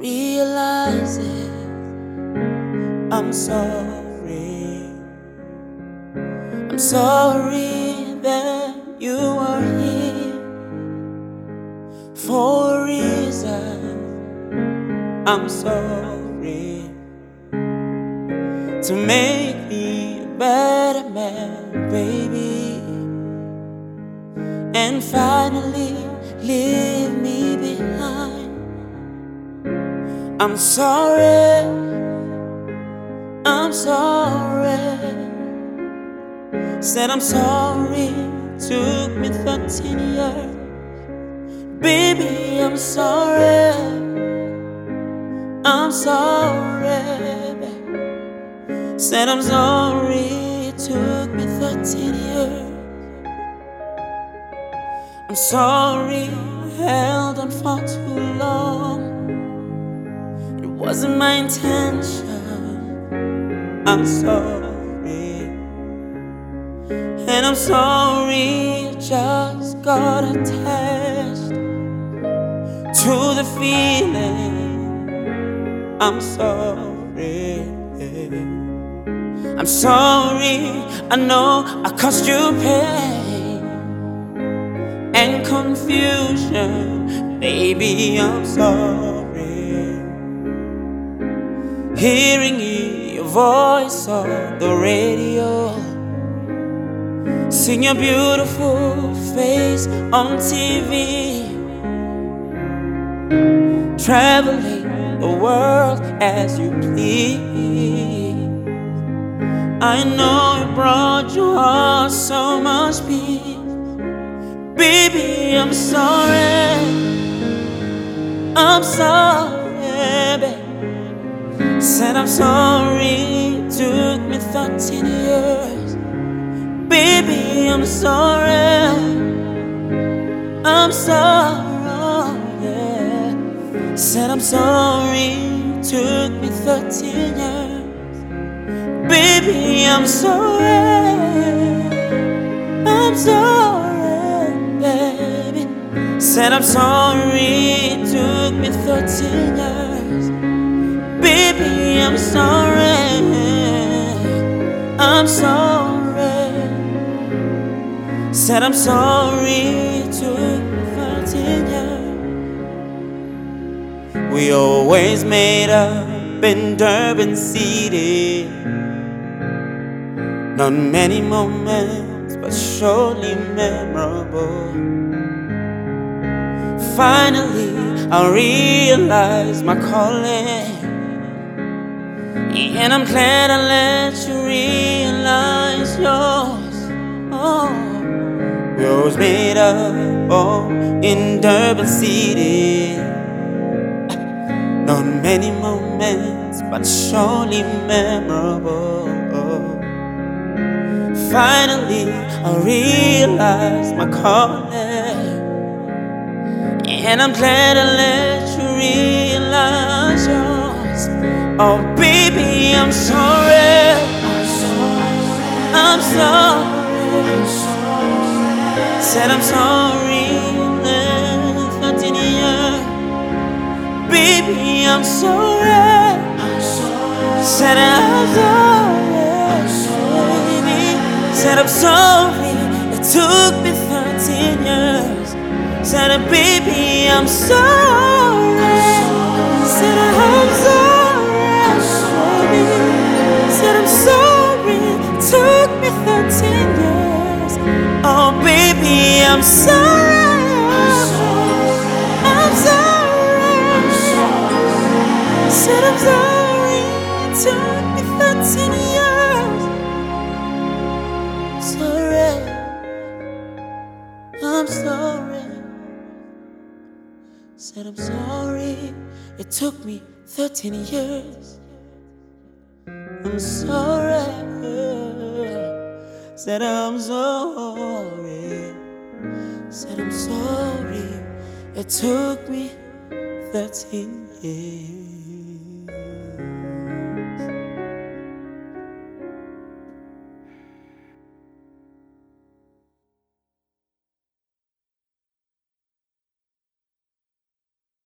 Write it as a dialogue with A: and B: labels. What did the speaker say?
A: realize it. I'm sorry. I'm sorry that you are here for a reason. I'm sorry to make me a better man, baby, and finally leave me behind. I'm sorry, I'm sorry. Said I'm sorry, took me 13 years. Baby, I'm sorry, I'm sorry. Said I'm sorry, it took me 13 years. I'm sorry, I held on for too long. It wasn't my intention. I'm sorry. And I'm sorry, I just got attached to the feeling. I'm sorry. I'm sorry, I know I caused you pain and confusion. Baby, I'm sorry. Hearing your voice on the radio, seeing your beautiful face on TV, traveling the world as you please. I know it brought your heart so much peace. Baby, I'm sorry, I'm sorry, babe. Said I'm sorry, it took me 13 years. Baby, I'm sorry, I'm sorry, yeah. Said I'm sorry, it took me 13 years. Baby, I'm sorry, I'm sorry, baby. Said I'm sorry, it took me 13 years. Baby, I'm sorry, I'm sorry. Said I'm sorry, it took me 13 years. We always made up in Durban City. Not many moments, but surely memorable. Finally, I realized my calling, and I'm glad I let you realize yours. Oh, we always made up in Durban City. Not many moments, but surely memorable. Finally, I realized my calling, and I'm glad I let you realize yours. Oh, baby, I'm sorry, I'm sorry. Said I'm sorry, left 13 years. Baby, I'm sorry, said I'm sorry. Said I'm sorry, it took me 13 years. Said baby, I'm sorry. Said I'm sorry. Said I'm sorry, it took me 13 years. Oh baby, I'm sorry. I'm sorry. Said I'm sorry, it took me 13 years. Sorry, I'm sorry. Said I'm sorry, it took me 13 years. I'm sorry. Said I'm sorry. Said I'm sorry, it took me 13 years.